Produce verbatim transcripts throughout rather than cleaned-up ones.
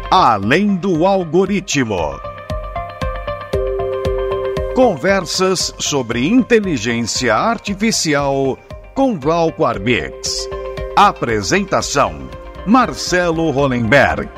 Além do algoritmo. Conversas sobre inteligência artificial com Glauco Arbix. Apresentação: Marcelo Hollenberg.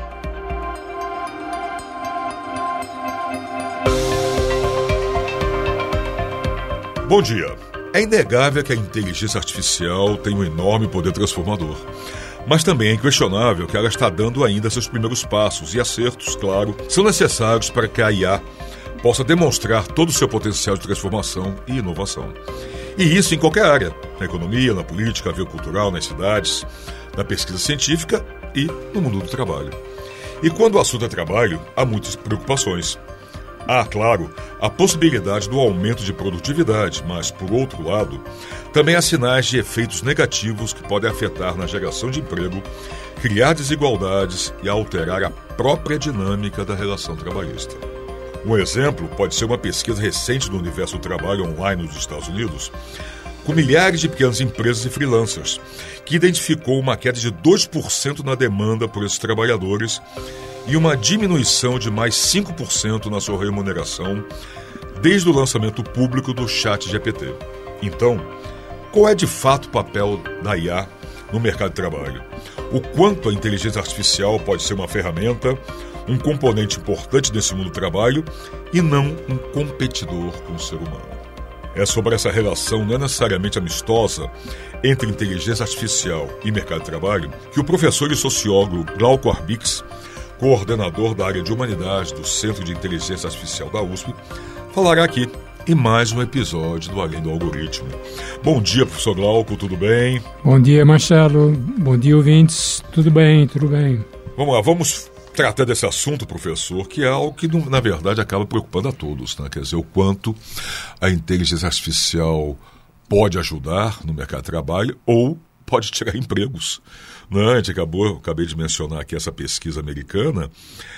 Bom dia. É inegável que a inteligência artificial tem um enorme poder transformador. Mas também é inquestionável que ela está dando ainda seus primeiros passos e acertos, claro, são necessários para que a I A possa demonstrar todo o seu potencial de transformação e inovação. E isso em qualquer área, na economia, na política, na vida cultural, nas cidades, na pesquisa científica e no mundo do trabalho. E quando o assunto é trabalho, há muitas preocupações. Há, claro, a possibilidade do aumento de produtividade, mas, por outro lado, também há sinais de efeitos negativos que podem afetar na geração de emprego, criar desigualdades e alterar a própria dinâmica da relação trabalhista. Um exemplo pode ser uma pesquisa recente do universo do trabalho online nos Estados Unidos, com milhares de pequenas empresas e freelancers, que identificou uma queda de dois por cento na demanda por esses trabalhadores e uma diminuição de mais cinco por cento na sua remuneração desde o lançamento público do ChatGPT. Então, qual é de fato o papel da I A no mercado de trabalho? O quanto a inteligência artificial pode ser uma ferramenta, um componente importante desse mundo do trabalho e não um competidor com o ser humano? É sobre essa relação não necessariamente amistosa entre inteligência artificial e mercado de trabalho que o professor e sociólogo Glauco Arbix, coordenador da área de humanidade do Centro de Inteligência Artificial da U S P, falará aqui em mais um episódio do Além do Algoritmo. Bom dia, professor Glauco, tudo bem? Bom dia, Marcelo. Bom dia, ouvintes. Tudo bem, tudo bem. Vamos lá, vamos tratar desse assunto, professor, que é algo que, na verdade, acaba preocupando a todos, né? Quer dizer, o quanto a inteligência artificial pode ajudar no mercado de trabalho ou pode tirar empregos. Não, a gente acabou, eu acabei de mencionar aqui essa pesquisa americana,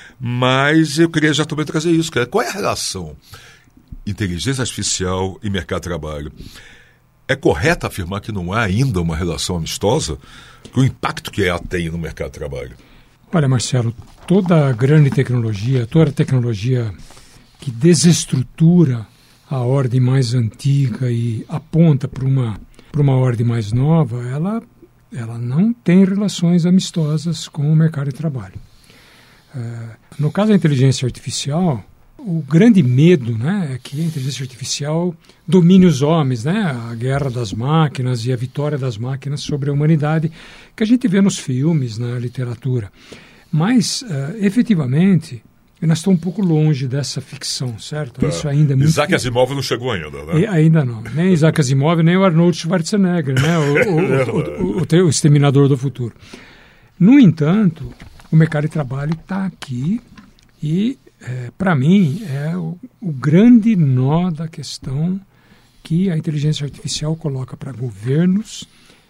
mas eu queria já também trazer isso. Qual é a relação inteligência artificial e mercado de trabalho? É correto afirmar que não há ainda uma relação amistosa? O impacto que ela tem no mercado de trabalho? Olha, Marcelo, toda grande tecnologia, toda tecnologia que desestrutura a ordem mais antiga e aponta para uma, para uma ordem mais nova, ela... ela não tem relações amistosas com o mercado de trabalho. Uh, no caso da inteligência artificial, o grande medo, né, é que a inteligência artificial domine os homens, né, a guerra das máquinas e a vitória das máquinas sobre a humanidade, que a gente vê nos filmes, na literatura. Mas, uh, efetivamente, nós estamos um pouco longe dessa ficção, certo? Tá. Isso ainda é muito... Isaac Asimov não chegou ainda, né? E, ainda não. Nem Isaac Asimov, nem o Arnold Schwarzenegger, né? o, o, o, o, o, o Exterminador do Futuro. No entanto, o mercado de trabalho está aqui e, é, para mim, é o, o grande nó da questão que a inteligência artificial coloca para governos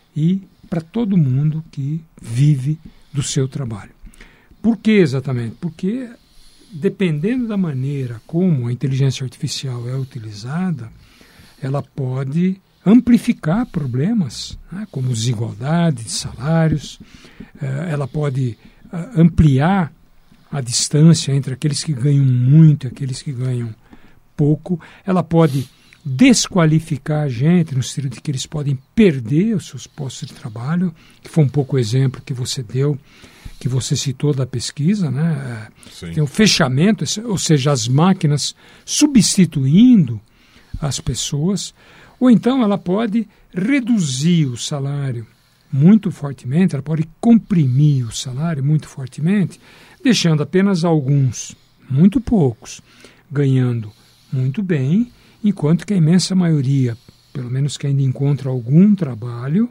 e para todo mundo que vive do seu trabalho. Por que exatamente? Porque, dependendo da maneira como a inteligência artificial é utilizada, ela pode amplificar problemas, né, como desigualdade de salários, eh, ela pode uh, ampliar a distância entre aqueles que ganham muito e aqueles que ganham pouco, ela pode desqualificar a gente, no sentido de que eles podem perder os seus postos de trabalho, que foi um pouco o exemplo que você deu, que você citou da pesquisa, né? Sim. Tem um fechamento, ou seja, as máquinas substituindo as pessoas, ou então ela pode reduzir o salário muito fortemente, ela pode comprimir o salário muito fortemente, deixando apenas alguns, muito poucos, ganhando muito bem, enquanto que a imensa maioria, pelo menos que ainda encontra algum trabalho,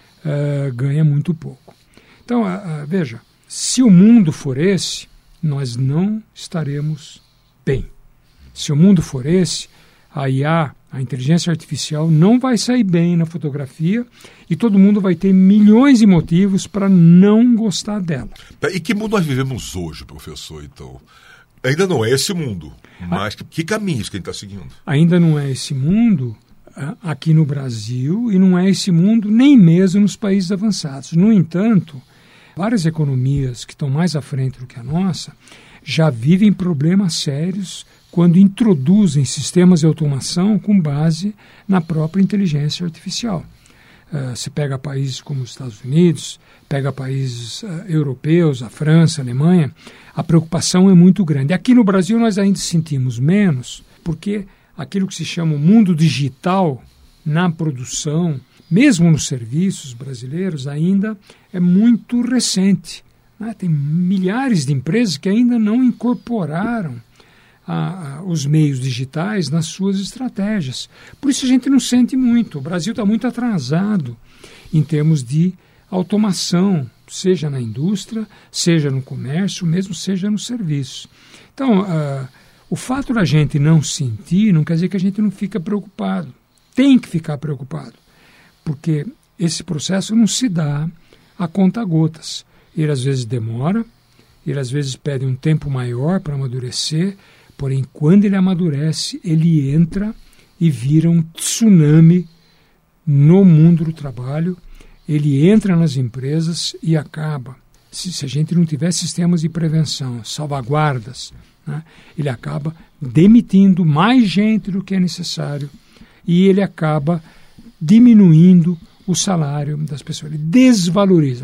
uh, ganha muito pouco. Então, uh, uh, veja, se o mundo for esse, nós não estaremos bem. Se o mundo for esse, a I A, a inteligência artificial, não vai sair bem na fotografia e todo mundo vai ter milhões de motivos para não gostar dela. E que mundo nós vivemos hoje, professor, então? Ainda não é esse mundo, mas que, que caminhos que a gente está seguindo? Ainda não é esse mundo aqui no Brasil e não é esse mundo nem mesmo nos países avançados. No entanto, Várias economias que estão mais à frente do que a nossa já vivem problemas sérios quando introduzem sistemas de automação com base na própria inteligência artificial. Uh, você pega países como os Estados Unidos, pega países uh, europeus, a França, a Alemanha, a preocupação é muito grande. Aqui no Brasil nós ainda sentimos menos, porque aquilo que se chama o mundo digital na produção, mesmo nos serviços brasileiros, ainda é muito recente. Né? Tem milhares de empresas que ainda não incorporaram a, a, os meios digitais nas suas estratégias. Por isso a gente não sente muito. O Brasil está muito atrasado em termos de automação, seja na indústria, seja no comércio, mesmo seja no serviço. Então, uh, o fato da gente não sentir não quer dizer que a gente não fica preocupado. Tem que ficar preocupado, porque esse processo não se dá a conta-gotas. Ele às vezes demora, ele às vezes pede um tempo maior para amadurecer, porém, quando ele amadurece, ele entra e vira um tsunami no mundo do trabalho, ele entra nas empresas e acaba. Se, se a gente não tiver sistemas de prevenção, salvaguardas, né, ele acaba demitindo mais gente do que é necessário e ele acaba diminuindo o salário das pessoas. Ele desvaloriza.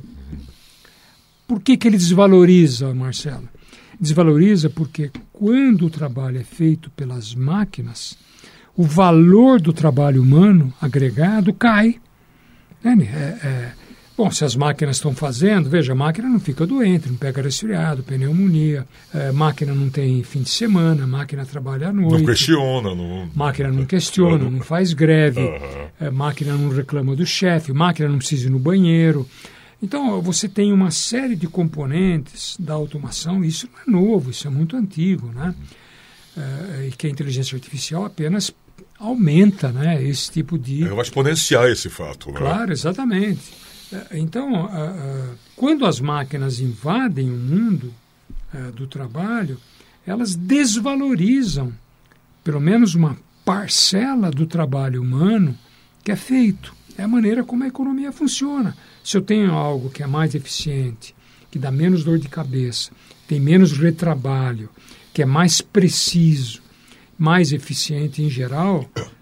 Por que que ele desvaloriza, Marcelo? Desvaloriza porque quando o trabalho é feito pelas máquinas, o valor do trabalho humano agregado cai. É, é, bom, se as máquinas estão fazendo, veja, a máquina não fica doente, não pega resfriado, pneumonia, a máquina não tem fim de semana, a máquina trabalha à noite. Não questiona. Não... máquina não questiona, não faz greve, uhum. A máquina não reclama do chefe, a máquina não precisa ir no banheiro. Então, você tem uma série de componentes da automação, isso não é novo, isso é muito antigo, né? Uh, e que a inteligência artificial apenas aumenta, né, esse tipo de... É, vai exponenciar esse fato, né? Claro, exatamente. Uh, então, uh, uh, quando as máquinas invadem o mundo uh, do trabalho, elas desvalorizam pelo menos uma parcela do trabalho humano que é feito. É a maneira como a economia funciona. Se eu tenho algo que é mais eficiente, que dá menos dor de cabeça, tem menos retrabalho, que é mais preciso, mais eficiente em geral,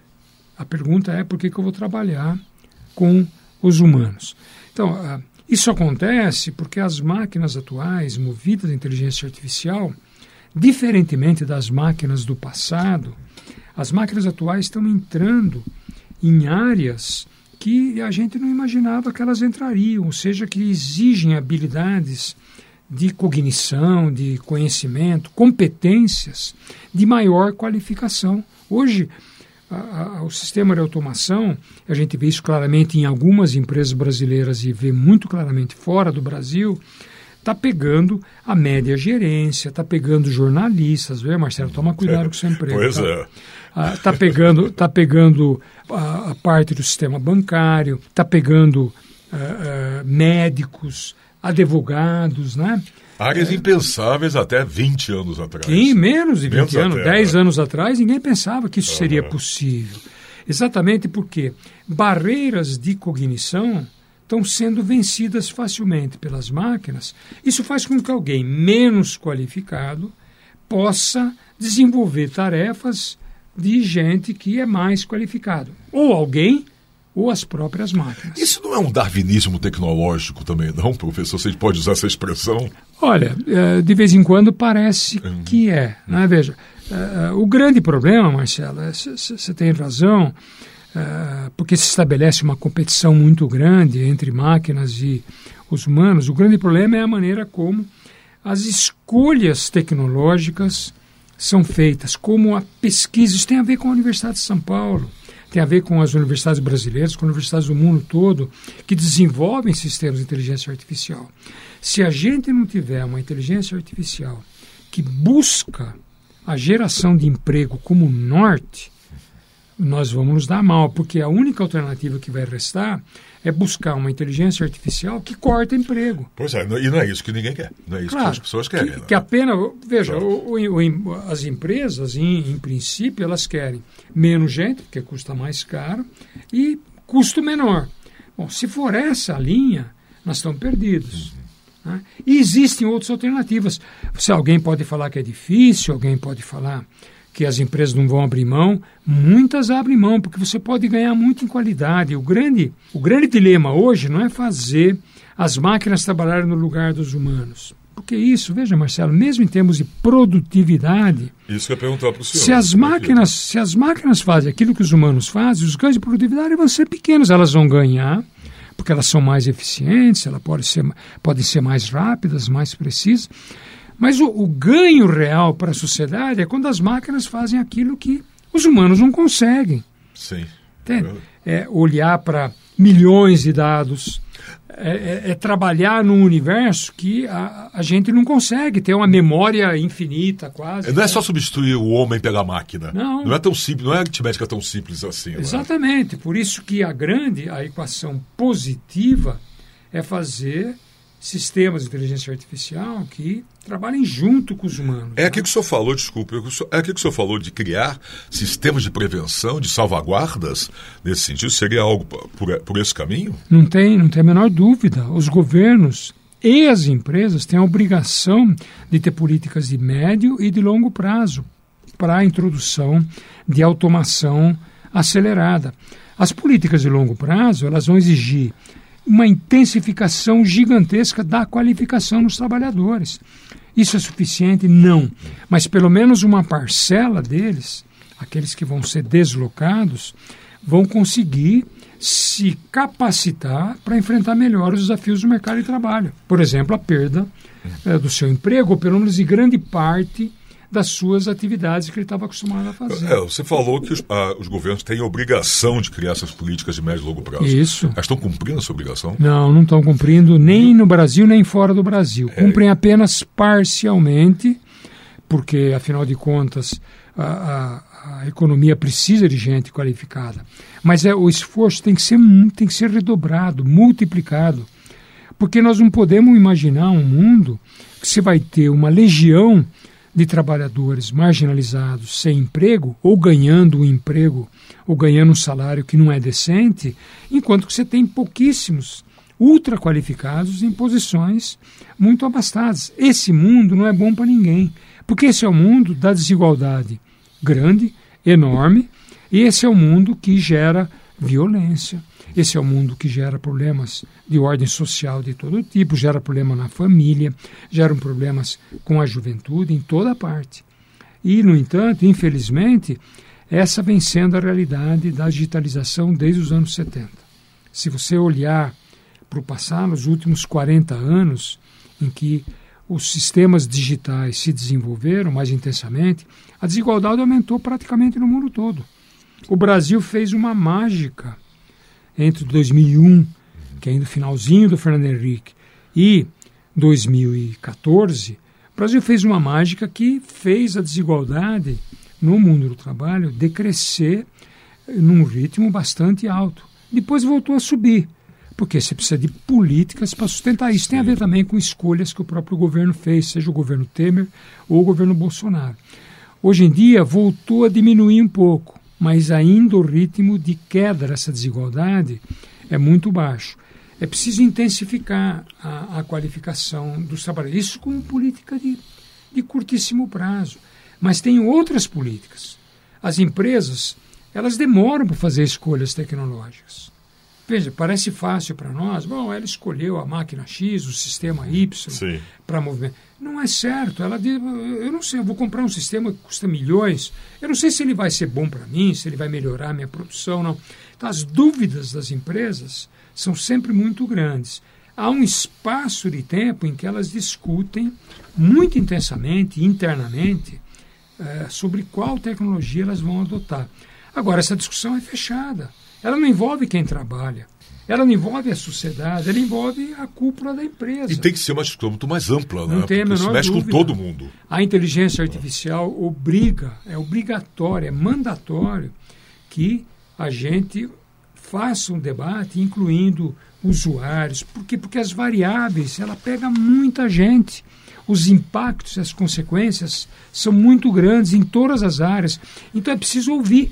a pergunta é por que que eu vou trabalhar com os humanos. Então, isso acontece porque as máquinas atuais, movidas à inteligência artificial, diferentemente das máquinas do passado, as máquinas atuais estão entrando em áreas que a gente não imaginava que elas entrariam, ou seja, que exigem habilidades de cognição, de conhecimento, competências de maior qualificação. Hoje, a, a, o sistema de automação, a gente vê isso claramente em algumas empresas brasileiras e vê muito claramente fora do Brasil, está pegando a média gerência, está pegando jornalistas, viu, Marcelo? Toma cuidado com o seu emprego. Pois tá? é. Está uh, pegando, tá pegando a, a parte do sistema bancário, está pegando uh, uh, médicos, advogados, né? Áreas é, impensáveis até vinte anos atrás. Sim, menos de vinte anos, até, dez né? anos atrás, ninguém pensava que isso uhum. seria possível. Exatamente porque barreiras de cognição estão sendo vencidas facilmente pelas máquinas. Isso faz com que alguém menos qualificado possa desenvolver tarefas de gente que é mais qualificado. Ou alguém, ou as próprias máquinas. Isso não é um darwinismo tecnológico também, não, professor? Você pode usar essa expressão? Olha, de vez em quando parece uhum. que é. Né? Veja, o grande problema, Marcelo, você tem razão, porque se estabelece uma competição muito grande entre máquinas e os humanos. O grande problema é a maneira como as escolhas tecnológicas são feitas, como a pesquisa. Isso tem a ver com a Universidade de São Paulo, tem a ver com as universidades brasileiras, com universidades do mundo todo, que desenvolvem sistemas de inteligência artificial. Se a gente não tiver uma inteligência artificial que busca a geração de emprego como norte, nós vamos nos dar mal, porque a única alternativa que vai restar é buscar uma inteligência artificial que corta emprego. Pois é, e não é isso que ninguém quer. Não é isso claro, que as pessoas querem. Que, né? que apenas, veja, claro. o, o, as empresas, em, em princípio, elas querem menos gente, porque custa mais caro, e custo menor. Bom, se for essa a linha, nós estamos perdidos. Né? E existem outras alternativas. Se alguém pode falar que é difícil, alguém pode falar que as empresas não vão abrir mão, muitas abrem mão, porque você pode ganhar muito em qualidade. O grande, o grande dilema hoje não é fazer as máquinas trabalharem no lugar dos humanos. Porque isso, veja, Marcelo, mesmo em termos de produtividade... Isso que eu ia perguntar para o senhor. Se as, máquinas, se as máquinas fazem aquilo que os humanos fazem, os ganhos de produtividade vão ser pequenos. Elas vão ganhar, porque elas são mais eficientes, elas podem ser, podem ser mais rápidas, mais precisas. Mas o, o ganho real para a sociedade é quando as máquinas fazem aquilo que os humanos não conseguem. Sim. Entende? É olhar para milhões de dados, é, é, é trabalhar num universo que a, a gente não consegue, ter uma memória infinita quase. Não é só substituir o homem pela máquina. Não. Não é tão simples, não é aritmética tão simples assim. Exatamente. Por isso que a grande, a equação positiva é fazer sistemas de inteligência artificial que trabalhem junto com os humanos. É aquilo que o senhor falou, desculpe, é aquilo que o senhor falou de criar sistemas de prevenção, de salvaguardas, nesse sentido, seria algo por, por esse caminho? Não tem, não tem a menor dúvida. Os governos e as empresas têm a obrigação de ter políticas de médio e de longo prazo para a introdução de automação acelerada. As políticas de longo prazo, elas vão exigir uma intensificação gigantesca da qualificação dos trabalhadores. Isso é suficiente? Não. Mas pelo menos uma parcela deles, aqueles que vão ser deslocados, vão conseguir se capacitar para enfrentar melhor os desafios do mercado de trabalho. Por exemplo, a perda é, do seu emprego, ou pelo menos de grande parte das suas atividades que ele estava acostumado a fazer. É, você falou que os, ah, os governos têm a obrigação de criar essas políticas de médio e longo prazo. Isso. Elas estão cumprindo essa obrigação? Não, não estão cumprindo nem no Brasil, nem fora do Brasil. É. Cumprem apenas parcialmente, porque, afinal de contas, a, a, a economia precisa de gente qualificada. Mas é, o esforço tem que ser, tem que ser redobrado, multiplicado, porque nós não podemos imaginar um mundo que você vai ter uma legião de trabalhadores marginalizados sem emprego, ou ganhando um emprego, ou ganhando um salário que não é decente, enquanto que você tem pouquíssimos ultra qualificados em posições muito abastadas. Esse mundo não é bom para ninguém, porque esse é o mundo da desigualdade grande, enorme, e esse é o mundo que gera violência. Esse é o mundo que gera problemas de ordem social de todo tipo, gera problema na família, gera problemas com a juventude em toda parte. E, no entanto, infelizmente, essa vem sendo a realidade da digitalização desde os anos setenta. Se você olhar para o passado, nos últimos quarenta anos, em que os sistemas digitais se desenvolveram mais intensamente, a desigualdade aumentou praticamente no mundo todo. O Brasil fez uma mágica entre dois mil e um, que é ainda o finalzinho do Fernando Henrique, e dois mil e catorze, o Brasil fez uma mágica que fez a desigualdade no mundo do trabalho decrescer num ritmo bastante alto. Depois voltou a subir, porque você precisa de políticas para sustentar isso. Tem a ver também com escolhas que o próprio governo fez, seja o governo Temer ou o governo Bolsonaro. Hoje em dia voltou a diminuir um pouco, mas ainda o ritmo de queda dessa desigualdade é muito baixo. É preciso intensificar a, a qualificação dos trabalhadores. Isso com política de, de curtíssimo prazo. Mas tem outras políticas. As empresas, elas demoram para fazer escolhas tecnológicas. Veja, parece fácil para nós. Bom, ela escolheu a máquina X, o sistema Y para movimento. Não é certo. Ela diz, eu não sei, eu vou comprar um sistema que custa milhões. Eu não sei se ele vai ser bom para mim, se ele vai melhorar a minha produção, não. Então, as dúvidas das empresas são sempre muito grandes. Há um espaço de tempo em que elas discutem muito intensamente, internamente, é, sobre qual tecnologia elas vão adotar. Agora, essa discussão é fechada. Ela não envolve quem trabalha. Ela não envolve a sociedade, ela envolve a cúpula da empresa. E tem que ser uma discussão muito mais ampla, não né? Tem a menor Porque se mexe dúvida. Com todo mundo. A inteligência artificial obriga, é obrigatório, é mandatório que a gente faça um debate incluindo usuários. Por quê? Porque as variáveis, ela pega muita gente. Os impactos, as consequências são muito grandes em todas as áreas. Então é preciso ouvir.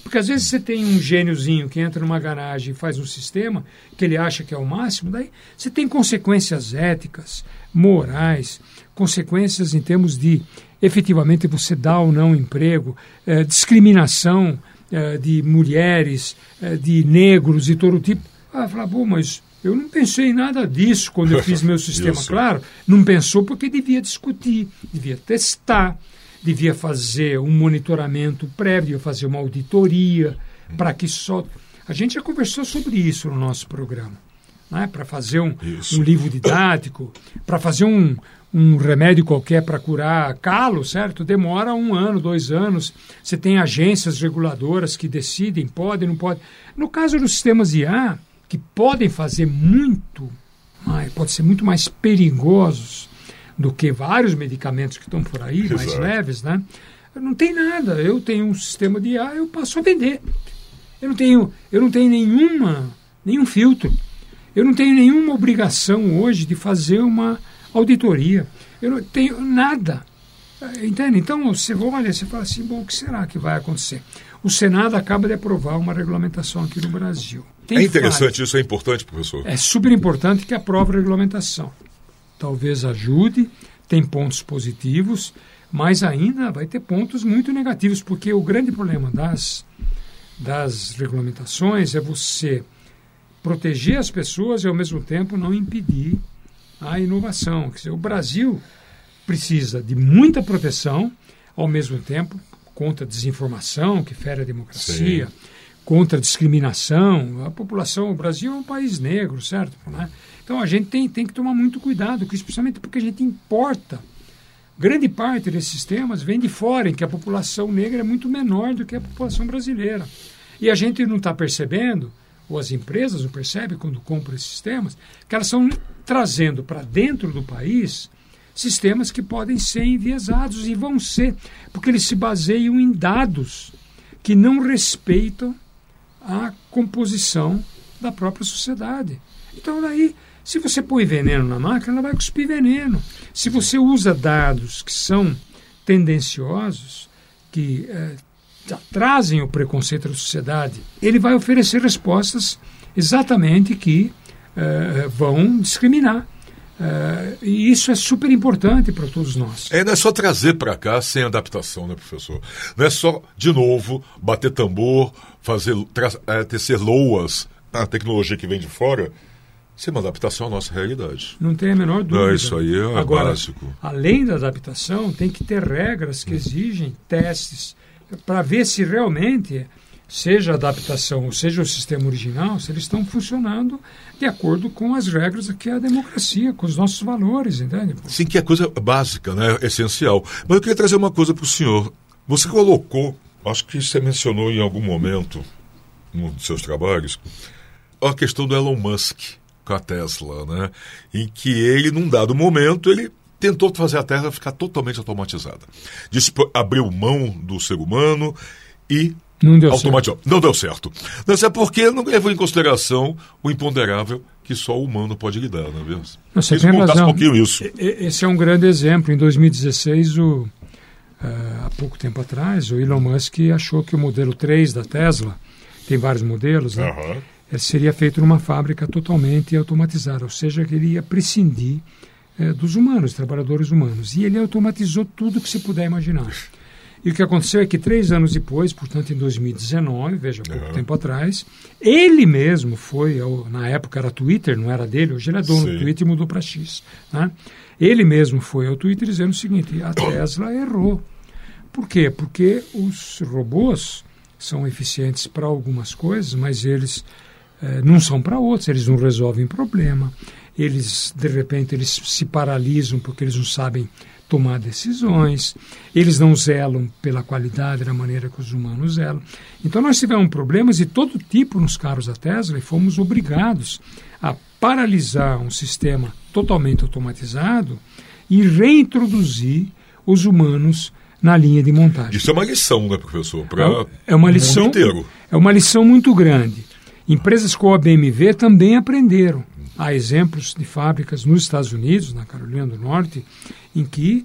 Porque às vezes você tem um gêniozinho que entra numa garagem e faz um sistema que ele acha que é o máximo, daí você tem consequências éticas, morais, consequências em termos de efetivamente você dar ou não emprego, eh, discriminação eh, de mulheres, eh, de negros e todo tipo. Ah, falar, bom, mas eu não pensei em nada disso quando eu fiz meu sistema. Claro, não pensou porque devia discutir, devia testar, devia fazer um monitoramento prévio, devia fazer uma auditoria, para que só... A gente já conversou sobre isso no nosso programa, né? Para fazer um, um livro didático, para fazer um, um remédio qualquer para curar calo, certo? Demora um ano, dois anos. Você tem agências reguladoras que decidem, podem, não podem. No caso dos sistemas I A, que podem fazer muito, pode ser muito mais perigosos do que vários medicamentos que estão por aí, Exato. mais leves, né? Não tem nada. Eu tenho um sistema de I A, eu passo a vender. Eu não tenho, eu não tenho nenhuma, nenhum filtro. Eu não tenho nenhuma obrigação hoje de fazer uma auditoria. Eu não tenho nada. Entende? Então, você olha, você fala assim, bom, o que será que vai acontecer? O Senado acaba de aprovar uma regulamentação aqui no Brasil. Tem é interessante, falha. Isso é importante, professor? É super importante que aprove a regulamentação. Talvez ajude, tem pontos positivos, mas ainda vai ter pontos muito negativos, porque o grande problema das, das regulamentações é você proteger as pessoas e, ao mesmo tempo, não impedir a inovação. Quer dizer, o Brasil precisa de muita proteção, ao mesmo tempo, contra a desinformação, que fere a democracia, Sim. contra a discriminação. A população, o Brasil é um país negro, certo? Né? Então, a gente tem, tem que tomar muito cuidado, especialmente porque a gente importa. Grande parte desses sistemas vem de fora, em que a população negra é muito menor do que a população brasileira. E a gente não está percebendo, ou as empresas não percebem quando compram esses sistemas, que elas estão trazendo para dentro do país sistemas que podem ser enviesados e vão ser, porque eles se baseiam em dados que não respeitam a composição da própria sociedade. Então, daí, se você põe veneno na máquina, ela vai cuspir veneno. Se você usa dados que são tendenciosos, que eh, trazem o preconceito da sociedade, ele vai oferecer respostas exatamente que eh, vão discriminar. Uh, e isso é super importante para todos nós. É, não é só trazer para cá sem adaptação, né, professor? Não é só, de novo, bater tambor, fazer, é, tecer loas na tecnologia que vem de fora, sem uma adaptação à nossa realidade. Não tem a menor dúvida. Não, isso aí é Agora, básico. Além da adaptação, tem que ter regras que exigem testes para ver se realmente, seja a adaptação ou seja o sistema original, se eles estão funcionando de acordo com as regras que é a democracia, com os nossos valores, entende? Sim, que é coisa básica, né? Essencial. Mas eu queria trazer uma coisa para o senhor. Você colocou, acho que você mencionou em algum momento, num dos seus trabalhos, a questão do Elon Musk com a Tesla, né? Em que ele, num dado momento, ele tentou fazer a Tesla ficar totalmente automatizada. Disse, abriu mão do ser humano e Não deu automatizou. certo. Não deu certo. Não sei porque não levou em consideração o imponderável que só o humano pode lidar, não é mesmo? Você tem razão. Um pouquinho isso. Esse é um grande exemplo. Em dois mil e dezesseis, o, uh, há pouco tempo atrás, o Elon Musk achou que o modelo três da Tesla, tem vários modelos, né? Uhum. Seria feito numa fábrica totalmente automatizada, ou seja, que ele ia prescindir uh, dos humanos, trabalhadores humanos. E ele automatizou tudo que se puder imaginar. E o que aconteceu é que três anos depois, portanto em dois mil e dezenove, veja, pouco uhum. tempo atrás, ele mesmo foi, ao, na época era Twitter, não era dele, hoje ele é dono Sim. do Twitter e mudou para X. Né? Ele mesmo foi ao Twitter dizendo o seguinte, a Tesla errou. Por quê? Porque os robôs são eficientes para algumas coisas, mas eles eh, não são para outras, eles não resolvem problema, eles, de repente, eles se paralisam porque eles não sabem tomar decisões, eles não zelam pela qualidade da maneira que os humanos zelam. Então nós tivemos problemas de todo tipo nos carros da Tesla e fomos obrigados a paralisar um sistema totalmente automatizado e reintroduzir os humanos na linha de montagem. Isso é uma lição, né, professor? Para é uma lição, o mundo inteiro. É uma lição muito grande. Empresas como a B M W também aprenderam. Há exemplos de fábricas nos Estados Unidos, na Carolina do Norte, em que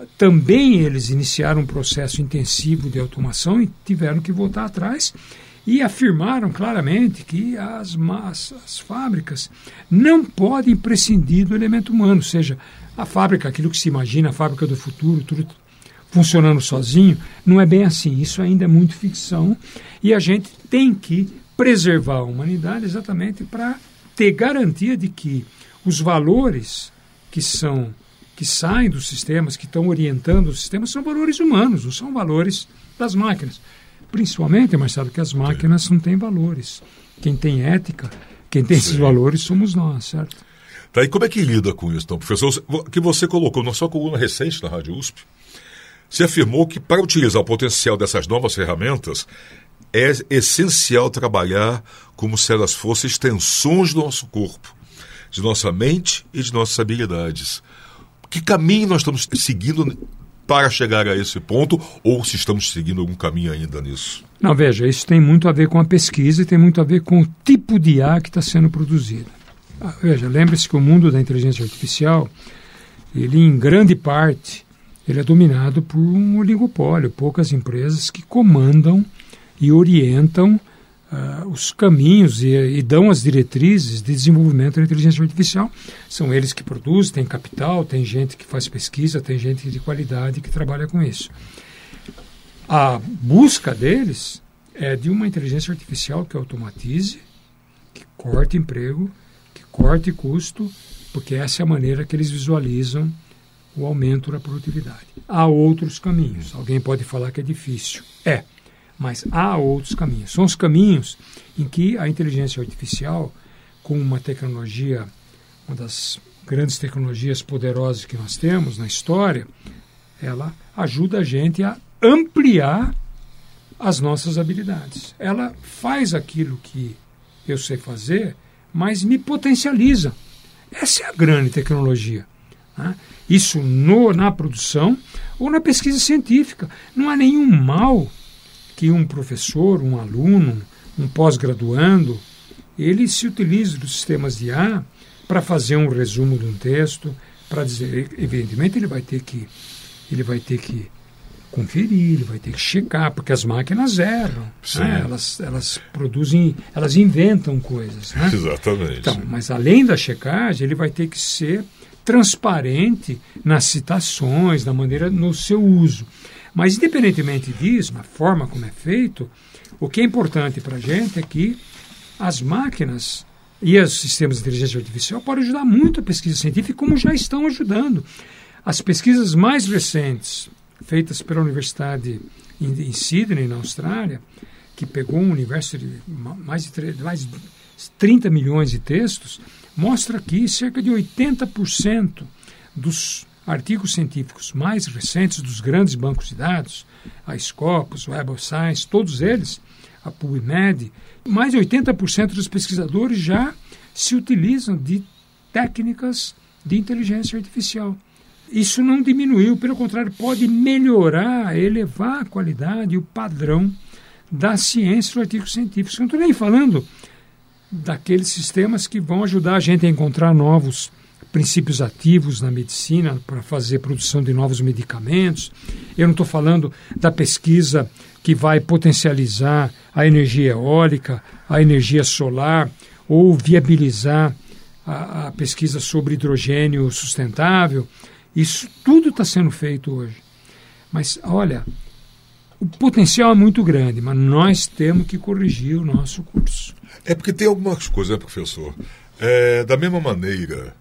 também eles iniciaram um processo intensivo de automação e tiveram que voltar atrás e afirmaram claramente que as, as, as fábricas não podem prescindir do elemento humano, ou seja, a fábrica, aquilo que se imagina, a fábrica do futuro, tudo funcionando sozinho, não é bem assim. Isso ainda é muito ficção e a gente tem que preservar a humanidade exatamente para ter garantia de que os valores que são que saem dos sistemas, que estão orientando os sistemas, são valores humanos, não são valores das máquinas. Principalmente, Marcelo, que as máquinas não têm valores. Quem tem ética, quem tem Sim. esses valores somos nós, certo? Tá, e como é que lida com isso, então, professor? Que você colocou na sua coluna recente na Rádio U S P, você afirmou que para utilizar o potencial dessas novas ferramentas é essencial trabalhar como se elas fossem extensões do nosso corpo, de nossa mente e de nossas habilidades. Que caminho nós estamos seguindo para chegar a esse ponto, ou se estamos seguindo algum caminho ainda nisso? Não, veja, isso tem muito a ver com a pesquisa e tem muito a ver com o tipo de I A que está sendo produzido. Ah, veja, lembre-se que o mundo da inteligência artificial, ele em grande parte, ele é dominado por um oligopólio, poucas empresas que comandam e orientam uh, os caminhos e, e dão as diretrizes de desenvolvimento da inteligência artificial. São eles que produzem, tem capital, tem gente que faz pesquisa, tem gente de qualidade que trabalha com isso. A busca deles é de uma inteligência artificial que automatize, que corte emprego, que corte custo, porque essa é a maneira que eles visualizam o aumento da produtividade. Há outros caminhos. Alguém pode falar que é difícil. É. Mas há outros caminhos. São os caminhos em que a inteligência artificial, com uma tecnologia, uma das grandes tecnologias poderosas que nós temos na história, ela ajuda a gente a ampliar as nossas habilidades. Ela faz aquilo que eu sei fazer, mas me potencializa. Essa é a grande tecnologia. Né? Isso no, na produção ou na pesquisa científica. Não há nenhum mal que um professor, um aluno, um pós-graduando, ele se utilize dos sistemas de I A para fazer um resumo de um texto, para dizer, evidentemente ele vai ter que, ele vai ter que conferir, ele vai ter que checar, porque as máquinas erram, né? elas, elas produzem, elas inventam coisas. Né? Exatamente. Então, mas além da checagem, ele vai ter que ser transparente nas citações, na maneira, no seu uso. Mas, independentemente disso, na forma como é feito, o que é importante para a gente é que as máquinas e os sistemas de inteligência artificial podem ajudar muito a pesquisa científica, como já estão ajudando. As pesquisas mais recentes, feitas pela Universidade em Sydney, na Austrália, que pegou um universo de mais de, mais de trinta milhões de textos, mostra que cerca de oitenta por cento dos artigos científicos mais recentes dos grandes bancos de dados, a Scopus, o Web of Science, todos eles, a PubMed, mais de oitenta por cento dos pesquisadores já se utilizam de técnicas de inteligência artificial. Isso não diminuiu, pelo contrário, pode melhorar, elevar a qualidade e o padrão da ciência dos artigos científicos. Eu não estou nem falando daqueles sistemas que vão ajudar a gente a encontrar novos princípios ativos na medicina para fazer produção de novos medicamentos. Eu não estou falando da pesquisa que vai potencializar a energia eólica, a energia solar, ou viabilizar a, a pesquisa sobre hidrogênio sustentável. Isso tudo está sendo feito hoje. Mas, olha, o potencial é muito grande, mas nós temos que corrigir o nosso curso. É porque tem algumas coisas, né, professor? É, da mesma maneira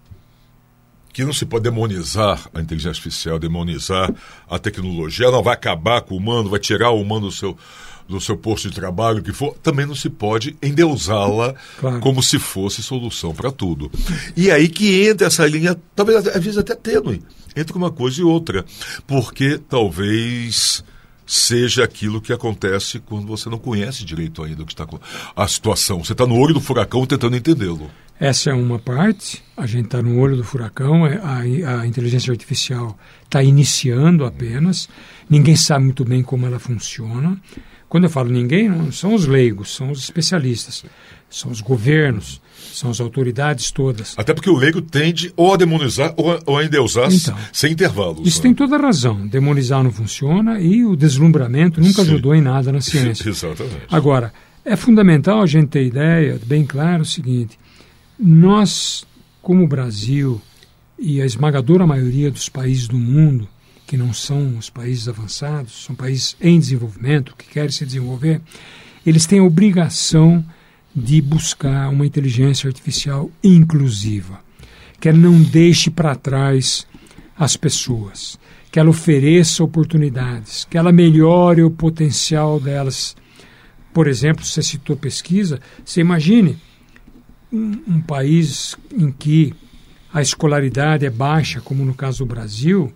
que não se pode demonizar a inteligência artificial, demonizar a tecnologia, ela não vai acabar com o humano, vai tirar o humano do seu, do seu posto de trabalho, o que for, também não se pode endeusá-la claro. Como se fosse solução para tudo. E aí que entra essa linha, talvez às vezes até tênue, entre uma coisa e outra, porque talvez seja aquilo que acontece quando você não conhece direito ainda o que está a situação. Você está no olho do furacão tentando entendê-lo. Essa é uma parte, a gente está no olho do furacão, a, a inteligência artificial está iniciando apenas, ninguém sabe muito bem como ela funciona. Quando eu falo ninguém, não são os leigos, são os especialistas, são os governos, são as autoridades todas. Até porque o leigo tende ou a demonizar ou a, ou a endeusar então, sem intervalos. Isso, né? Tem toda a razão. Demonizar não funciona e o deslumbramento nunca Sim. ajudou em nada na ciência. Exatamente. Agora, é fundamental a gente ter ideia, bem claro, o seguinte: nós, como o Brasil e a esmagadora maioria dos países do mundo, que não são os países avançados, são países em desenvolvimento, que querem se desenvolver, eles têm a obrigação de buscar uma inteligência artificial inclusiva, que ela não deixe para trás as pessoas, que ela ofereça oportunidades, que ela melhore o potencial delas. Por exemplo, você citou pesquisa, você imagine um, um país em que a escolaridade é baixa, como no caso do Brasil.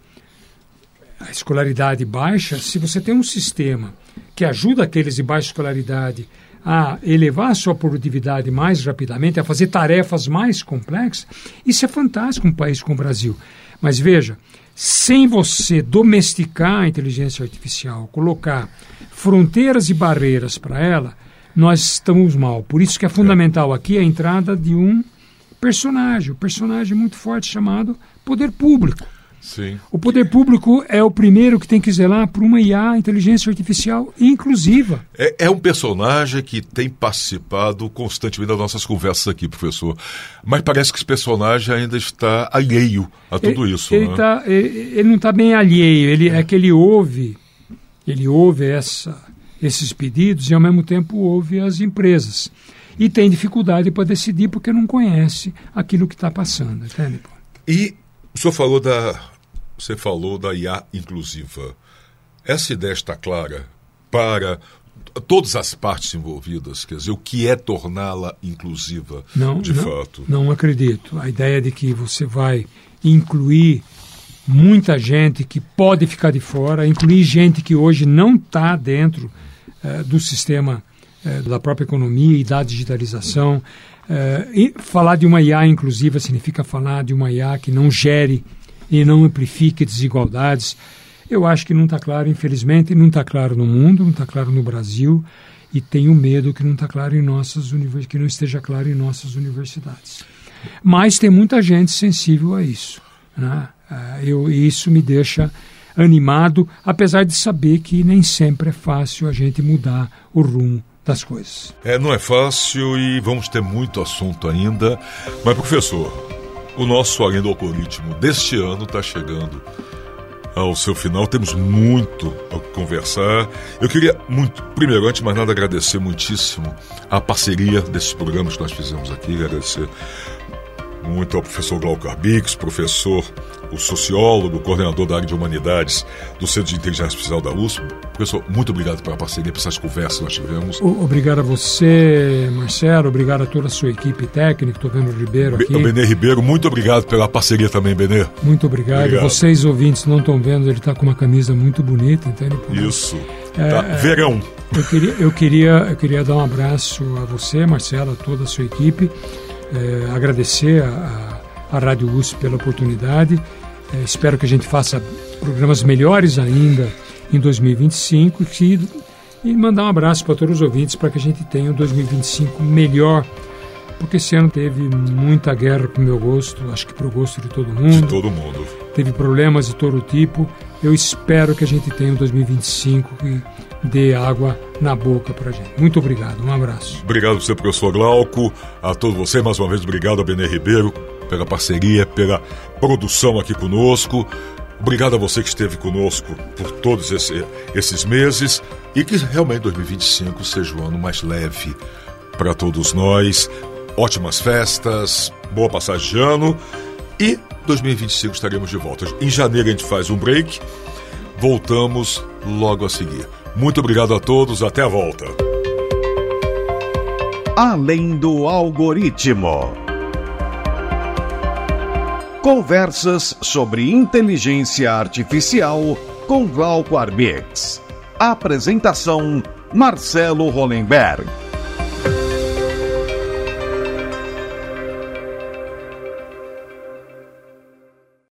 A escolaridade baixa, se você tem um sistema que ajuda aqueles de baixa escolaridade a elevar a sua produtividade mais rapidamente, a fazer tarefas mais complexas, isso é fantástico um país como o Brasil. Mas veja, sem você domesticar a inteligência artificial, colocar fronteiras e barreiras para ela, nós estamos mal. Por isso que é fundamental aqui a entrada de um personagem, um personagem muito forte chamado poder público. Sim. O poder público é o primeiro que tem que zelar por uma I A, inteligência artificial inclusiva. É, é um personagem que tem participado constantemente das nossas conversas aqui, professor. Mas parece que esse personagem ainda está alheio a tudo ele, isso. Ele, né? tá, ele, ele não está bem alheio, ele, é que ele ouve, ele ouve essa, esses pedidos e ao mesmo tempo ouve as empresas. E tem dificuldade para decidir porque não conhece aquilo que está passando. Entende? E o senhor falou da... Você falou da I A inclusiva. Essa ideia está clara para todas as partes envolvidas? Quer dizer, o que é torná-la inclusiva, não, de não, fato? Não acredito. A ideia de que você vai incluir muita gente que pode ficar de fora, incluir gente que hoje não está dentro eh, do sistema eh, da própria economia e da digitalização. Eh, e falar de uma I A inclusiva significa falar de uma I A que não gere e não amplifique desigualdades. Eu acho que não está claro, infelizmente, não está claro no mundo, não está claro no Brasil, e tenho medo que não está claro em nossas univers... que não esteja claro em nossas universidades. Mas tem muita gente sensível a isso, né? Eu, isso me deixa animado, apesar de saber que nem sempre é fácil a gente mudar o rumo das coisas. É, não é fácil e vamos ter muito assunto ainda, mas, professor, o nosso Além do Algoritmo deste ano está chegando ao seu final. Temos muito a conversar. Eu queria, muito, primeiro, antes de mais nada, agradecer muitíssimo a parceria desses programas que nós fizemos aqui. Agradecer muito ao professor Glauco Arbix, professor, o sociólogo, coordenador da área de humanidades do Centro de Inteligência Artificial da U S P. Professor, muito obrigado pela parceria, por essas conversas que nós tivemos. Obrigado a você, Marcelo, obrigado a toda a sua equipe técnica, estou vendo o Ribeiro aqui. O Benê Ribeiro, muito obrigado pela parceria também, Benê. Muito obrigado. obrigado. Vocês, ouvintes, não estão vendo, ele está com uma camisa muito bonita, entende? Isso, é, tá. Verão. Eu queria, eu, queria, eu queria dar um abraço a você, Marcelo, a toda a sua equipe. É, agradecer a, a, a Rádio U S P pela oportunidade. É, espero que a gente faça programas melhores ainda em dois mil e vinte e cinco e, que, e mandar um abraço para todos os ouvintes para que a gente tenha um dois mil e vinte e cinco melhor, porque esse ano teve muita guerra para o meu gosto, acho que para o gosto de todo mundo. De todo mundo. Teve problemas de todo tipo. Eu espero que a gente tenha um dois mil e vinte e cinco que dê água na boca para a gente. Muito obrigado, um abraço. Obrigado a você, professor Glauco, a todos vocês, mais uma vez, obrigado a Benê Ribeiro pela parceria, pela produção aqui conosco. Obrigado a você que esteve conosco por todos esse, esses meses e que realmente dois mil e vinte e cinco seja um ano mais leve para todos nós. Ótimas festas, boa passagem de ano e dois mil e vinte e cinco estaremos de volta. Em janeiro a gente faz um break, voltamos logo a seguir. Muito obrigado a todos, até a volta. Além do Algoritmo. Conversas sobre inteligência artificial com Glauco Arbix. Apresentação: Marcelo Hollenberg.